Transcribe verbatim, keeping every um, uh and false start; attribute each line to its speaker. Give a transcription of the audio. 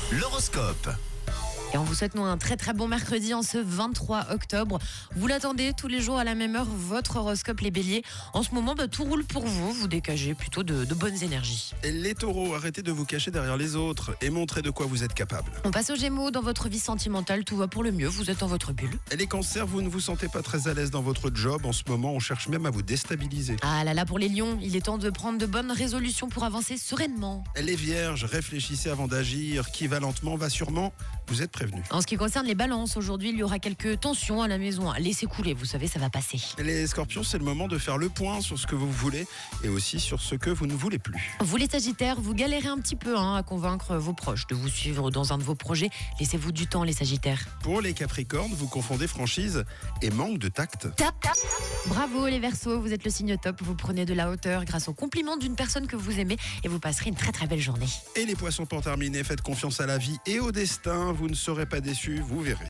Speaker 1: L'horoscope.
Speaker 2: Et on vous souhaite nous un très très bon mercredi en ce vingt-trois octobre. Vous l'attendez tous les jours à la même heure, votre horoscope les béliers. En ce moment, bah, tout roule pour vous, vous dégagez plutôt de, de bonnes énergies.
Speaker 3: Et les taureaux, arrêtez de vous cacher derrière les autres et montrez de quoi vous êtes capable.
Speaker 2: On passe aux gémeaux, dans votre vie sentimentale, tout va pour le mieux, vous êtes dans votre bulle.
Speaker 3: Et les cancers, vous ne vous sentez pas très à l'aise dans votre job. En ce moment, on cherche même à vous déstabiliser.
Speaker 2: Ah là là, pour les lions, il est temps de prendre de bonnes résolutions pour avancer sereinement.
Speaker 3: Et les vierges, réfléchissez avant d'agir. Qui va lentement va sûrement. Vous êtes prévenus.
Speaker 2: En ce qui concerne les balances, aujourd'hui, il y aura quelques tensions à la maison. Laissez couler, vous savez, ça va passer.
Speaker 3: Et les scorpions, c'est le moment de faire le point sur ce que vous voulez et aussi sur ce que vous ne voulez plus.
Speaker 2: Vous les sagittaires, vous galérez un petit peu hein, à convaincre vos proches de vous suivre dans un de vos projets. Laissez-vous du temps, les sagittaires.
Speaker 3: Pour les capricornes, vous confondez franchise et manque de tact.
Speaker 2: Tap, tap. Bravo les Verseaux, vous êtes le signe top. Vous prenez de la hauteur grâce au compliment d'une personne que vous aimez et vous passerez une très très belle journée.
Speaker 3: Et les poissons, pour terminer, faites confiance à la vie et au destin. Vous ne serez pas déçus, vous verrez.